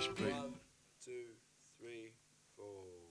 Let's breathe. 1, 2, 3, 4.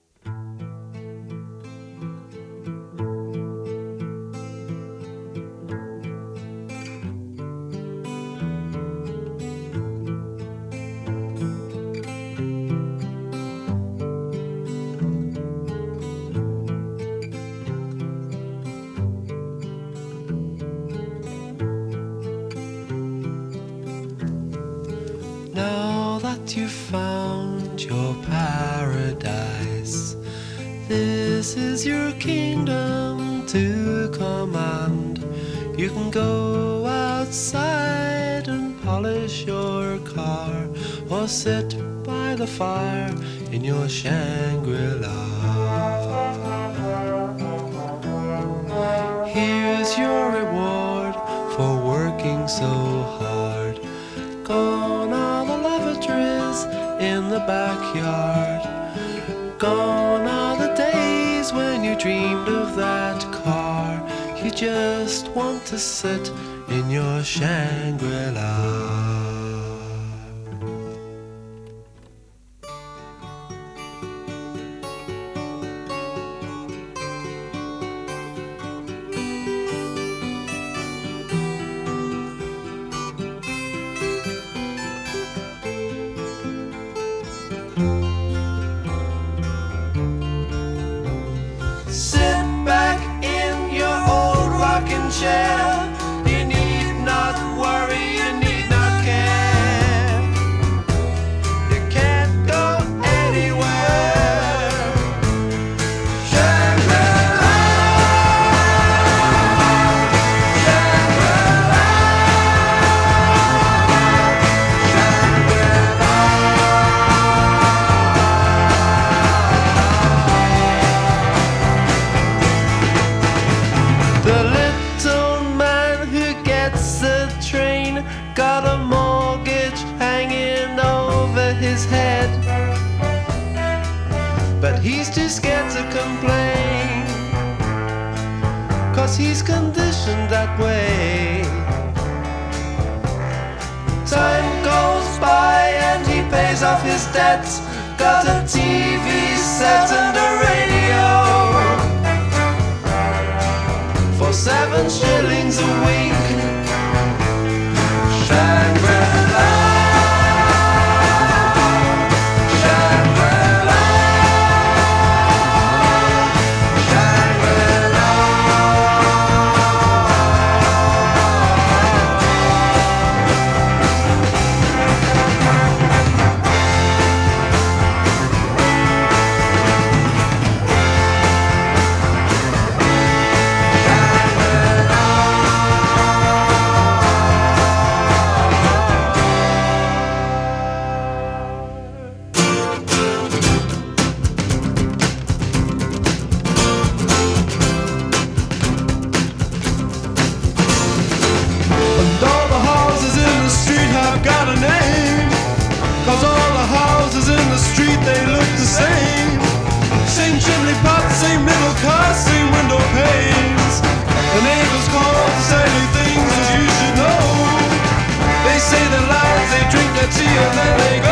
Now that you've found your paradise, this is your kingdom to command. You can go outside and polish your car, or sit by the fire in your Shangri-La. Here's your reward for working so hard. Gone are the lavatories in the backyard. Gone are the days when you dreamed of that car. You just want to sit in your Shangri-La. Sit back in your old rocking chair. You need not worry, you need not care. You can't go anywhere. Shangri-La, Shangri-La, The little man who gets the train got a mortgage hanging over his head, but he's too scared to complain, 'cause he's conditioned that way. Time goes by and he pays off his debts, got a TV set and a radio for 7 shillings a week. Shangri-La, Shangri-La, Shangri-La. And all the houses in the street have got a name, 'cause all the houses in the street, they look the same. Same chimney pot, same middle class, same window panes. The neighbors call to say things as you should know. They say their lies, they drink their tea, and then they